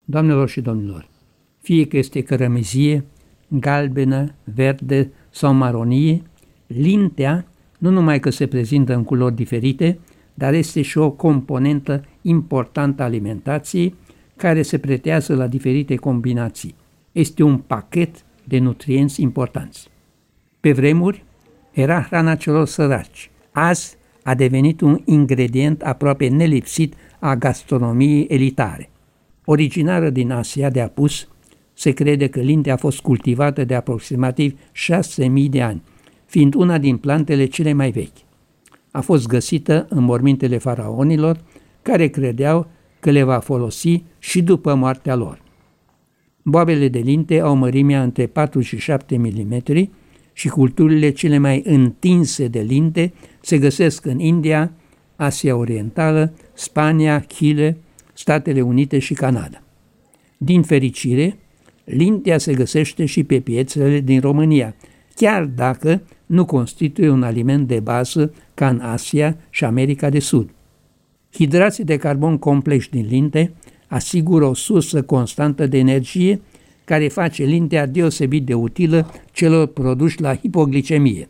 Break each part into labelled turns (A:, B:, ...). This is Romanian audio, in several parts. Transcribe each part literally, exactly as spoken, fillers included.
A: Doamnelor și domnilor, fie că este cărămizie, galbenă, verde sau maronie, lintea nu numai că se prezintă în culori diferite, dar este și o componentă importantă a alimentației care se pretează la diferite combinații. Este un pachet de nutrienți importanți. Pe vremuri era hrana celor săraci. Azi a devenit un ingredient aproape nelipsit a gastronomiei elitare. Originară din Asia de apus, se crede că lintea a fost cultivată de aproximativ șase mii de ani, fiind una din plantele cele mai vechi. A fost găsită în mormintele faraonilor, care credeau că le va folosi și după moartea lor. Boabele de linte au mărimea între patru și șapte milimetri și culturile cele mai întinse de linte se găsesc în India, Asia Orientală, Spania, Chile, Statele Unite și Canada. Din fericire, lintea se găsește și pe piețele din România, chiar dacă nu constituie un aliment de bază ca în Asia și America de Sud. Hidrații de carbon complexi din linte asigură o sursă constantă de energie care face lintea deosebit de utilă celor produși la hipoglicemie.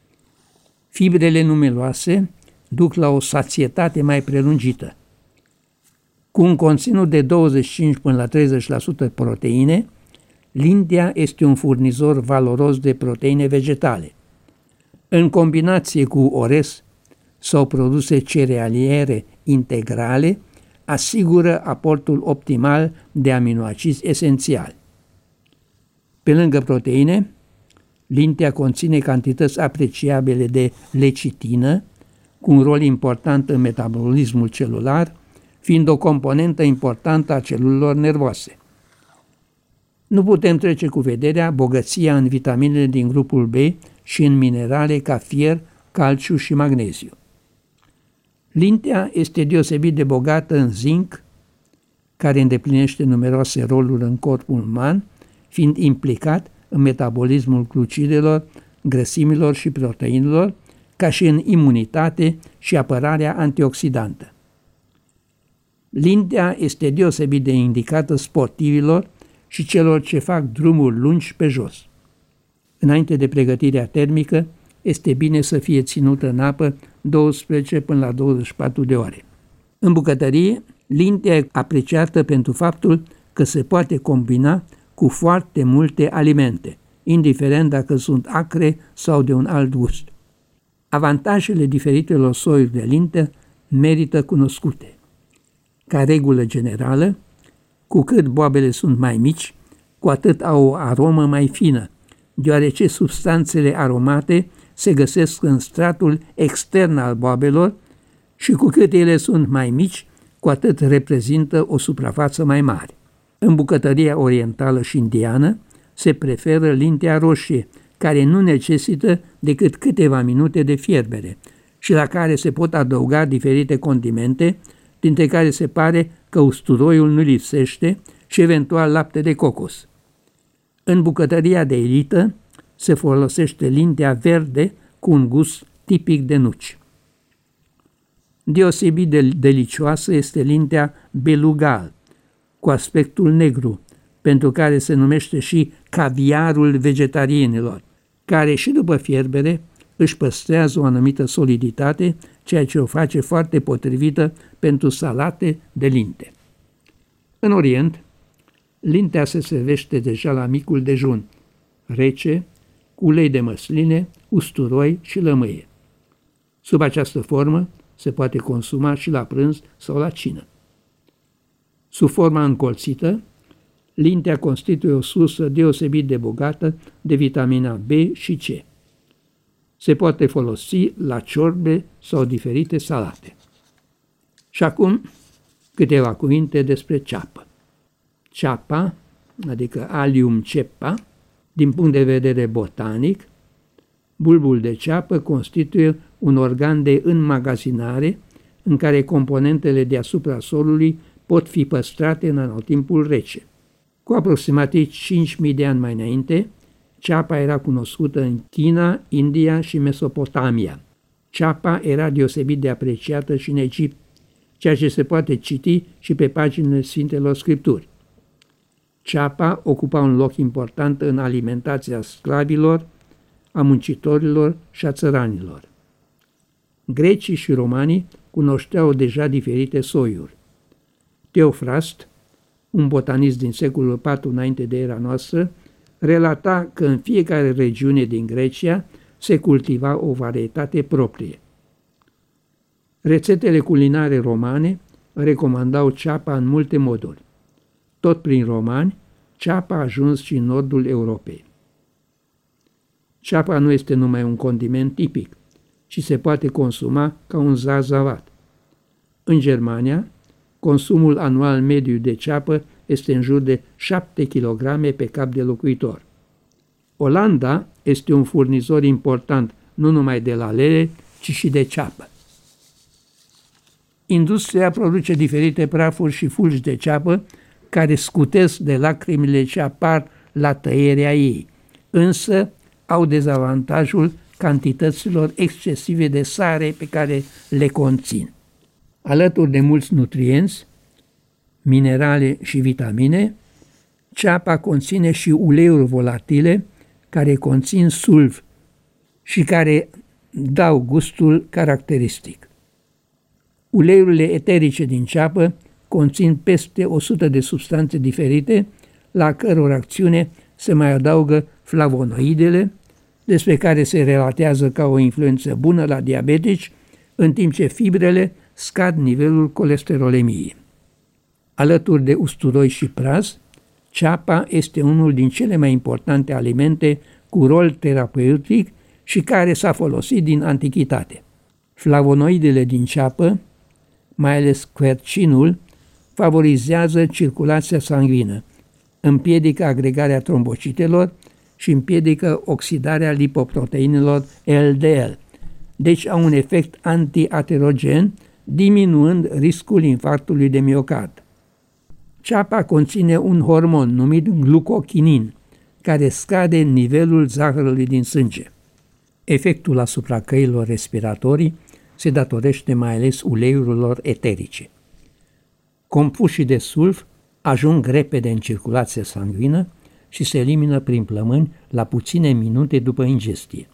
A: Fibrele numeroase duc la o sațietate mai prelungită. Cu un conținut de douăzeci și cinci până la treizeci la sută proteine, lintea este un furnizor valoros de proteine vegetale. În combinație cu orez sau produse cerealiere integrale, asigură aportul optimal de aminoacizi esențiali. Pe lângă proteine, lintea conține cantități apreciabile de lecitină, cu un rol important în metabolismul celular, fiind o componentă importantă a celulelor nervoase. Nu putem trece cu vederea bogăția în vitaminele din grupul B și în minerale ca fier, calciu și magneziu. Lintea este deosebit de bogată în zinc, care îndeplinește numeroase roluri în corpul uman, fiind implicat în metabolismul glucidelor, grăsimilor și proteinelor, ca și în imunitate și apărarea antioxidantă. Lintea este deosebit de indicată sportivilor și celor ce fac drumuri lungi pe jos. Înainte de pregătirea termică, este bine să fie ținută în apă douăsprezece până la douăzeci și patru de ore. În bucătărie, lintea e apreciată pentru faptul că se poate combina cu foarte multe alimente, indiferent dacă sunt acre sau de un alt gust. Avantajele diferitelor soiuri de linte merită cunoscute. Ca regulă generală, cu cât boabele sunt mai mici, cu atât au o aromă mai fină, deoarece substanțele aromate se găsesc în stratul extern al boabelor și cu cât ele sunt mai mici, cu atât reprezintă o suprafață mai mare. În bucătăria orientală și indiană se preferă lintea roșie, care nu necesită decât câteva minute de fierbere și la care se pot adăuga diferite condimente, dintre care se pare că usturoiul nu lipsește și eventual lapte de cocos. În bucătăria de elită se folosește lintea verde cu un gust tipic de nuci. Deosebit de delicioasă este lintea belugal, cu aspectul negru, pentru care se numește și caviarul vegetarianilor, care și după fierbere își păstrează o anumită soliditate, ceea ce o face foarte potrivită pentru salate de linte. În Orient, lintea se servește deja la micul dejun, rece, cu ulei de măsline, usturoi și lămâie. Sub această formă se poate consuma și la prânz sau la cină. Sub forma încolțită, lintea constituie o sursă deosebit de bogată de vitamina B și C. Se poate folosi la ciorbe sau diferite salate. Și acum câteva cuvinte despre ceapă. Ceapa, adică Allium cepa, din punct de vedere botanic, bulbul de ceapă constituie un organ de înmagazinare în care componentele deasupra solului pot fi păstrate în anotimpul rece. Cu aproximativ cinci mii de ani mai înainte, ceapa era cunoscută în China, India și Mesopotamia. Ceapa era deosebit de apreciată și în Egipt, ceea ce se poate citi și pe paginile Sfintelor Scripturi. Ceapa ocupa un loc important în alimentația sclavilor, a muncitorilor și a țăranilor. Grecii și romanii cunoșteau deja diferite soiuri. Teofrast, un botanist din secolul patru înainte de era noastră, relata că în fiecare regiune din Grecia se cultiva o varietate proprie. Rețetele culinare romane recomandau ceapa în multe moduri. Tot prin romani, ceapa a ajuns și în nordul Europei. Ceapa nu este numai un condiment tipic, ci se poate consuma ca un zarzavat. În Germania, consumul anual mediu de ceapă este în jur de șapte kilograme pe cap de locuitor. Olanda este un furnizor important nu numai de lalele, ci și de ceapă. Industria produce diferite prafuri și fulgi de ceapă care scutesc de lacrimile ce apar la tăierea ei, însă au dezavantajul cantităților excesive de sare pe care le conțin. Alături de mulți nutrienți, minerale și vitamine, ceapa conține și uleiuri volatile care conțin sulf și care dau gustul caracteristic. Uleiurile eterice din ceapă conțin peste o sută de substanțe diferite, la căror acțiune se mai adaugă flavonoidele, despre care se relatează ca o influență bună la diabetici, în timp ce fibrele scad nivelul colesterolemiei. Alături de usturoi și praz, ceapa este unul din cele mai importante alimente cu rol terapeutic și care s-a folosit din antichitate. Flavonoidele din ceapă, mai ales quercinul, favorizează circulația sanguină, împiedică agregarea trombocitelor și împiedică oxidarea lipoproteinelor L D L, deci au un efect antiaterogen, diminuând riscul infarctului de miocard. Ceapa conține un hormon numit glucochinin, care scade nivelul zahărului din sânge. Efectul asupra căilor respiratorii se datorește mai ales uleiurilor eterice. Compușii de sulf ajung repede în circulația sanguină și se elimină prin plămâni la puține minute după ingestie.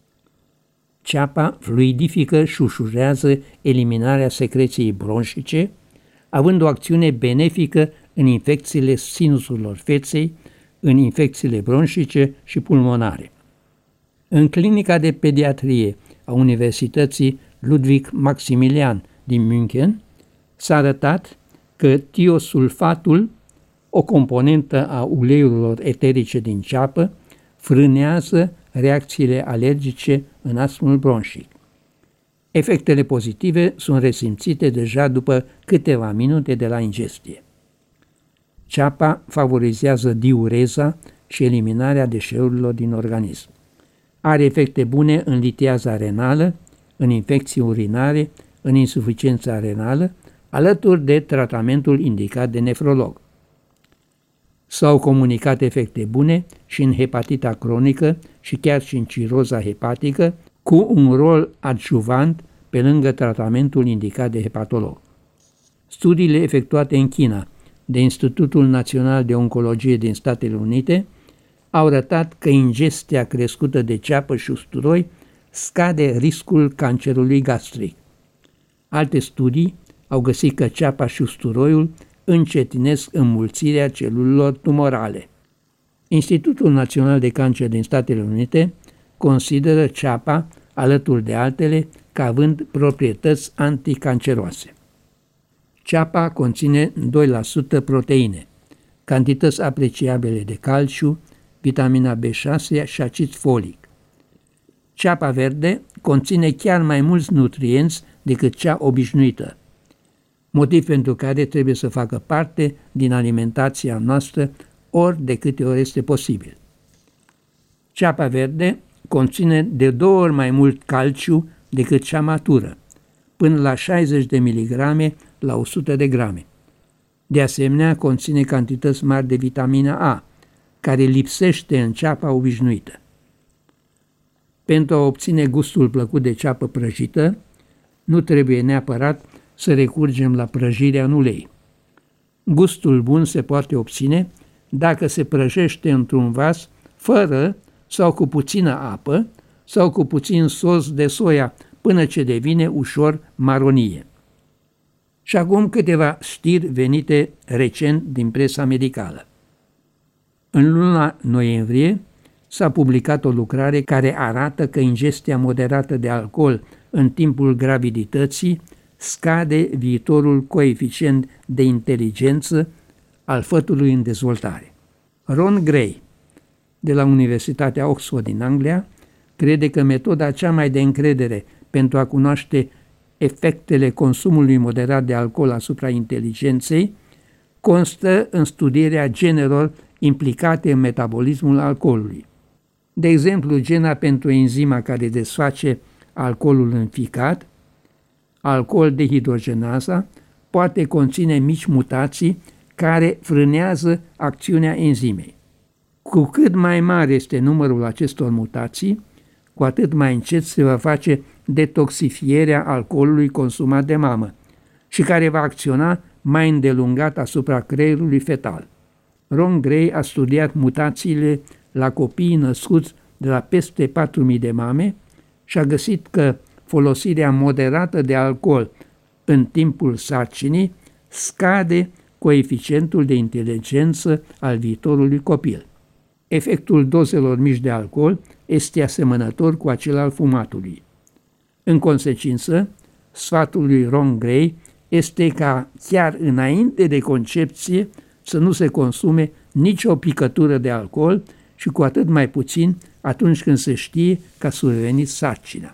A: Ceapa fluidifică și ușurează eliminarea secreției bronșice, având o acțiune benefică în infecțiile sinusurilor feței, în infecțiile bronșice și pulmonare. În clinica de pediatrie a Universității Ludwig Maximilian din München s-a arătat că tiosulfatul, o componentă a uleiurilor eterice din ceapă, frânează reacțiile alergice în astmul bronșic. Efectele pozitive sunt resimțite deja după câteva minute de la ingestie. Ceapa favorizează diureza și eliminarea deșeurilor din organism. Are efecte bune în litiaza renală, în infecții urinare, în insuficiența renală, alături de tratamentul indicat de nefrolog. S-au comunicat efecte bune și în hepatita cronică și chiar și în ciroza hepatică, cu un rol adjuvant pe lângă tratamentul indicat de hepatolog. Studiile efectuate în China de Institutul Național de Oncologie din Statele Unite au arătat că ingestia crescută de ceapă și usturoi scade riscul cancerului gastric. Alte studii au găsit că ceapa și usturoiul încetinesc înmulțirea celulelor tumorale. Institutul Național de Cancer din Statele Unite consideră ceapa, alături de altele, ca având proprietăți anticanceroase. Ceapa conține doi la sută proteine, cantități apreciabile de calciu, vitamina B șase și acid folic. Ceapa verde conține chiar mai mulți nutrienți decât cea obișnuită, motiv pentru care trebuie să facă parte din alimentația noastră ori de câte ori este posibil. Ceapa verde conține de două ori mai mult calciu decât cea matură, până la șaizeci de miligrame la o sută de grame. De asemenea, conține cantități mari de vitamina A, care lipsește în ceapa obișnuită. Pentru a obține gustul plăcut de ceapă prăjită, nu trebuie neapărat să recurgem la prăjirea în ulei. Gustul bun se poate obține dacă se prăjește într-un vas fără sau cu puțină apă sau cu puțin sos de soia până ce devine ușor maronie. Și acum câteva știri venite recent din presa medicală. În luna noiembrie s-a publicat o lucrare care arată că ingestia moderată de alcool în timpul gravidității scade viitorul coeficient de inteligență al fătului în dezvoltare. Ron Gray, de la Universitatea Oxford din Anglia, crede că metoda cea mai de încredere pentru a cunoaște efectele consumului moderat de alcool asupra inteligenței constă în studierea genelor implicate în metabolismul alcoolului. De exemplu, gena pentru enzima care desface alcoolul în ficat, alcool dehidrogenaza, poate conține mici mutații care frânează acțiunea enzimei. Cu cât mai mare este numărul acestor mutații, cu atât mai încet se va face detoxifierea alcoolului consumat de mamă și care va acționa mai îndelungat asupra creierului fetal. Ron Gray a studiat mutațiile la copiii născuți de la peste patru mii de mame și a găsit că folosirea moderată de alcool în timpul sarcinii scade coeficientul de inteligență al viitorului copil. Efectul dozelor mici de alcool este asemănător cu acela al fumatului. În consecință, sfatul lui Ron Gray este ca chiar înainte de concepție să nu se consume nicio picătură de alcool și cu atât mai puțin atunci când se știe că a survenit sarcina.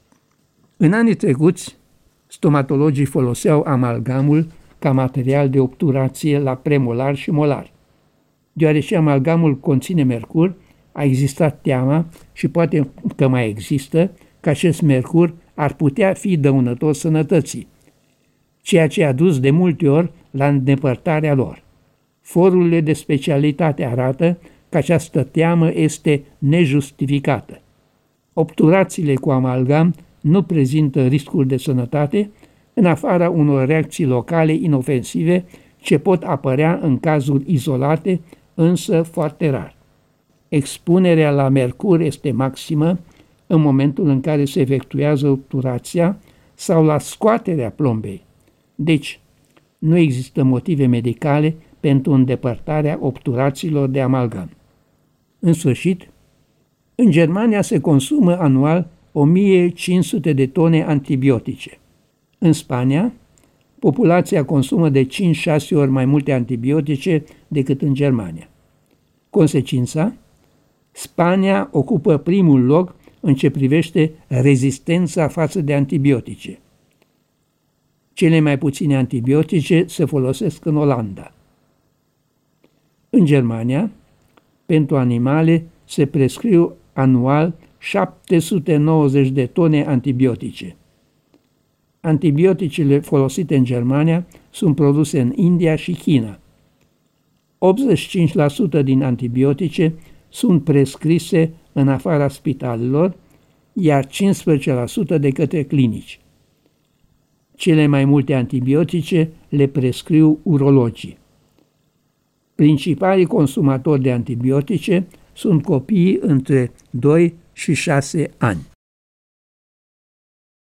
A: În anii trecuți, stomatologii foloseau amalgamul ca material de obturație la premolar și molar. Deoarece amalgamul conține mercur, a existat teama și poate că mai există că acest mercur ar putea fi dăunător sănătății, ceea ce a dus de multe ori la îndepărtarea lor. Forurile de specialitate arată că această teamă este nejustificată. Obturațiile cu amalgam nu prezintă riscuri de sănătate, în afara unor reacții locale inofensive ce pot apărea în cazuri izolate, însă foarte rar. Expunerea la mercur este maximă în momentul în care se efectuează obturația sau la scoaterea plombei. Deci, nu există motive medicale pentru îndepărtarea obturațiilor de amalgam. În sfârșit, în Germania se consumă anual o mie cinci sute de tone antibiotice. În Spania, populația consumă de cinci șase ori mai multe antibiotice decât în Germania. Consecința, Spania ocupă primul loc în ce privește rezistența față de antibiotice. Cele mai puține antibiotice se folosesc în Olanda. În Germania, pentru animale se prescriu anual șapte sute nouăzeci de tone antibiotice. Antibioticele folosite în Germania sunt produse în India și China. optzeci și cinci la sută din antibiotice sunt prescrise în afara spitalelor, iar cincisprezece la sută de către clinici. Cele mai multe antibiotice le prescriu urologii. Principalii consumatori de antibiotice sunt copiii între doi și șase ani.